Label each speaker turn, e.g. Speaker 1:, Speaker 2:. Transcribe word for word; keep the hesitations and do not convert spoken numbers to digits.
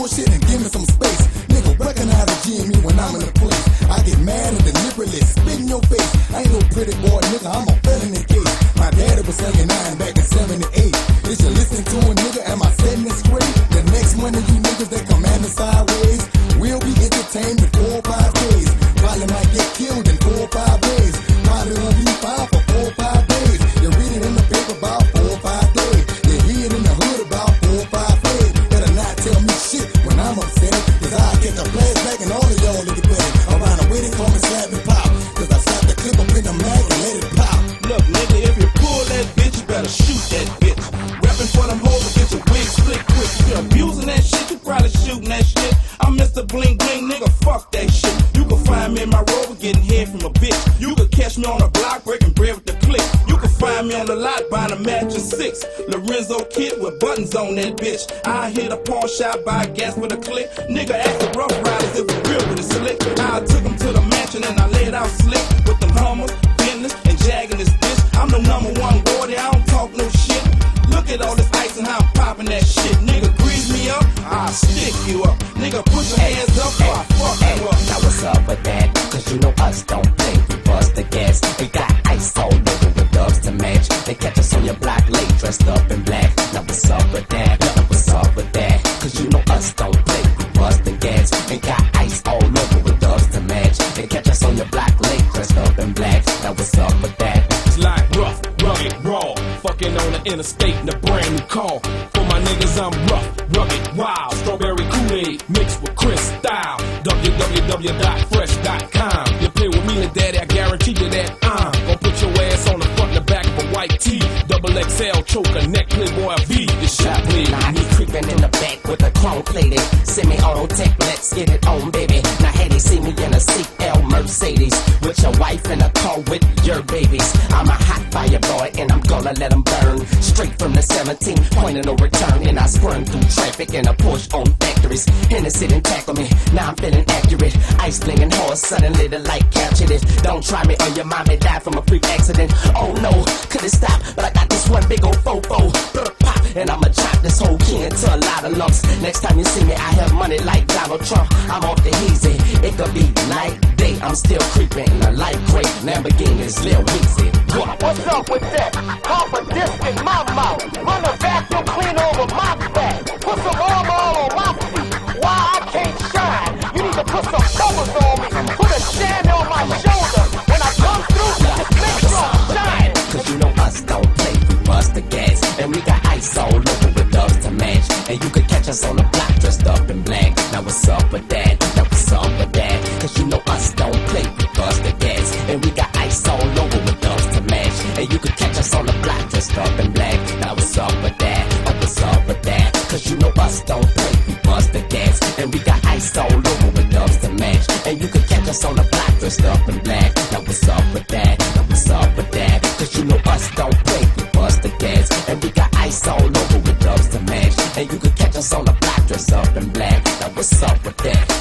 Speaker 1: bullshit and give me some space. Nigga, recognize a G M E when I'm in the place. I get mad and deliberately spit in your face. I ain't no pretty boy, nigga, I'm a felony case. My daddy was selling nine back in seventy-eight. Is you listening to a nigga? Am I setting it straight? The next one of you niggas that come at me sideways will be entertained in four or five days. Probably might get killed in four or five days. Probably won't be fine for four or five days. You read it in the paper about four or five days. You hear it in the hood about four or five days. Better not tell me shit when I'm upset, cause I'll get the flashback and all of y'all look at better. Around the waiting for me slap and pop, cause I slap the clip up in the mag and let it pop.
Speaker 2: Look, nigga, if you pull that bitch, you better shoot that bitch. Rapping for them hoes to get your wig split quick. If you're abusing that shit, you probably shooting that shit. I'm Mister Bling Bling, nigga, fuck that shit. You can find me in my rover getting head from a bitch. You can catch me on the block breaking bread with the click. You can find me on the lot buying a mattress six. Lorenzo kit with buttons on that bitch. I hit a pawn shop, buy gas with a click. Nigga ask the rough riders if we real with a slick. I took him to the mansion and I laid out slick with them Hummers, Bentleys, and jagging this bitch. I'm the number one gordy, I don't talk no shit. Look at all this ice and how I'm popping that shit. Nigga, grease me up, I'll stick you up. Nigga, put your hands up or I fuck you up.
Speaker 3: Now what's up with that? Cause you know us don't play, we bust the gas. We got ice all over with dubs to match. They catch us on your block late, dressed up in black. Now what's up with that? Now what's up with that? Cause you know us don't play, we bust the gas. We got ice all over with dubs to match. They catch us on your block late, dressed up in black. Now what's up with that?
Speaker 4: It's like rough, rugged, raw. Fucking on the interstate in a brand new car. For my niggas, I'm rough, rugged, wild. Strawberry Kool-Aid mixed with Chris style. w w w dot fresh dot com. You play with me and daddy, I guarantee you that I'm gonna put your ass on the front and the back of a white tee. Double X L choker, neck Playboy V. This shit bleed.
Speaker 3: Now I be creeping in the back with a chrome plated semi-auto tech, let's get it on, baby. Now hey, they see me in a C L Mercedes with your wife in a car with your babies. I'm a hot fire boy and I'm gonna let them burn. Straight from the seventeen, point of no return. And I sprung through traffic in a Porsche on factories. Hennessy didn't tackle me, now I'm feeling accurate. Ice blinging hard, suddenly the light captured it. Don't try me or your mommy died from a freak accident. Oh no, couldn't stop, but I got this one big old fofo. Pop, and I'ma chop this whole key into a lot of lumps. Next time you see me, I have money like Donald Trump. I'm off the easy, it could be night, day. I'm still creeping in a light gray Lamborghini's Lil Weezy.
Speaker 5: What's up with that? Pop a disc in my mouth. Run a vacuum clean over my back. Put some armor on my feet. Why I can't shine? You need to put some covers on me. Put a shine on my shoulder. When I come through, just make sure I'm shine.
Speaker 3: Cause you know us don't play, we bust the gas. And we got ice all over with dubs to match. And you could catch us on the block dressed up in black. Now what's up with that? Now what's up with that? Cause you know us don't play, we bust the gas. And we got ice all over with dubs to match. And you could catch us on the block dressed up in black. Now what's up with that? Now what's up with that? Cause you know us don't play, we bust the gas. And we got ice all over with dubs to match. And you could catch us on the block dressed up in black. Now what's up with that? Now what's up with that? Cause you know us don't play, we bust the gas. And we got ice all over with dubs to match. And you could catch us on the block dressed up in black. Now what's up with that?